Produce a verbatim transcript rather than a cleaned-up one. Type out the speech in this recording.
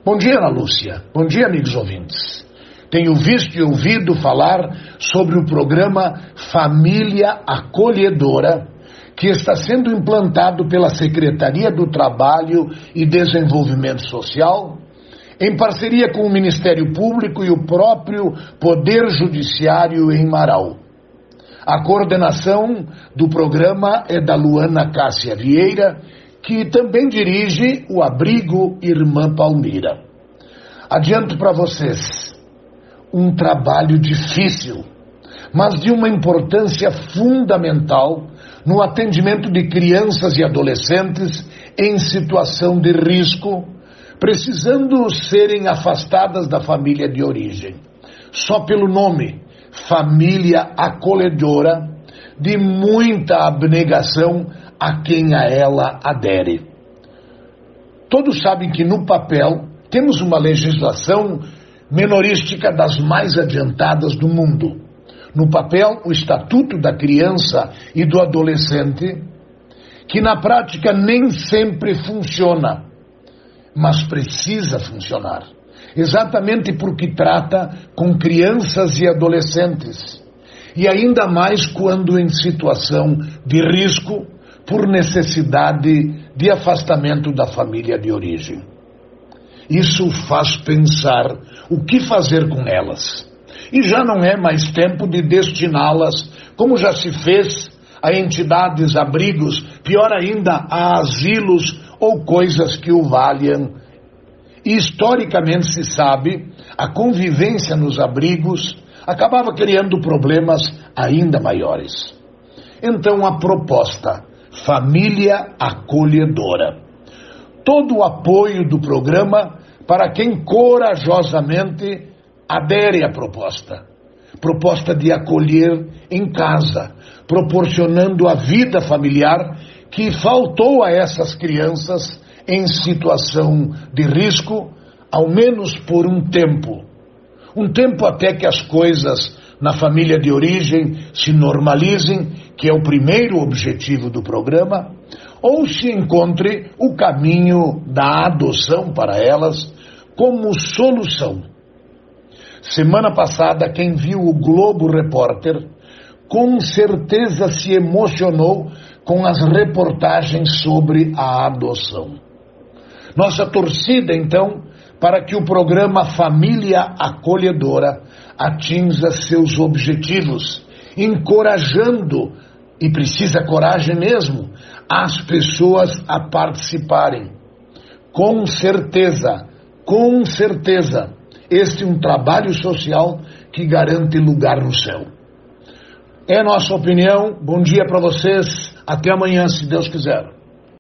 Bom dia, Ana Lúcia. Bom dia, amigos ouvintes. Tenho visto e ouvido falar sobre o programa Família Acolhedora, que está sendo implantado pela Secretaria do Trabalho e Desenvolvimento Social, em parceria com o Ministério Público e o próprio Poder Judiciário em Marau. A coordenação do programa é da Luana Cássia Vieira, que também dirige o Abrigo Irmã Palmira. Adianto para vocês, um trabalho difícil, mas de uma importância fundamental no atendimento de crianças e adolescentes em situação de risco, precisando serem afastadas da família de origem. Só pelo nome, Família Acolhedora, de muita abnegação a quem a ela adere. Todos sabem que no papel temos uma legislação menorística das mais adiantadas do mundo. No papel, o Estatuto da Criança e do Adolescente, que na prática nem sempre funciona, mas precisa funcionar. Exatamente porque trata com crianças e adolescentes, e ainda mais quando em situação de risco por necessidade de afastamento da família de origem. Isso faz pensar o que fazer com elas. E já não é mais tempo de destiná-las, como já se fez, a entidades, abrigos, pior ainda, a asilos ou coisas que o valham. E historicamente se sabe, a convivência nos abrigos acabava criando problemas ainda maiores. Então a proposta, Família Acolhedora. Todo o apoio do programa para quem corajosamente adere à proposta. Proposta de acolher em casa, proporcionando a vida familiar que faltou a essas crianças em situação de risco, ao menos por um tempo. Um tempo até que as coisas na família de origem se normalizem, que é o primeiro objetivo do programa, ou se encontre o caminho da adoção para elas como solução. Semana passada, quem viu o Globo Repórter, com certeza se emocionou com as reportagens sobre a adoção. Nossa torcida, então, para que o programa Família Acolhedora atinja seus objetivos, encorajando, e precisa coragem mesmo, as pessoas a participarem. Com certeza, com certeza, este é um trabalho social que garante lugar no céu. É nossa opinião. Bom dia para vocês. Até amanhã, se Deus quiser.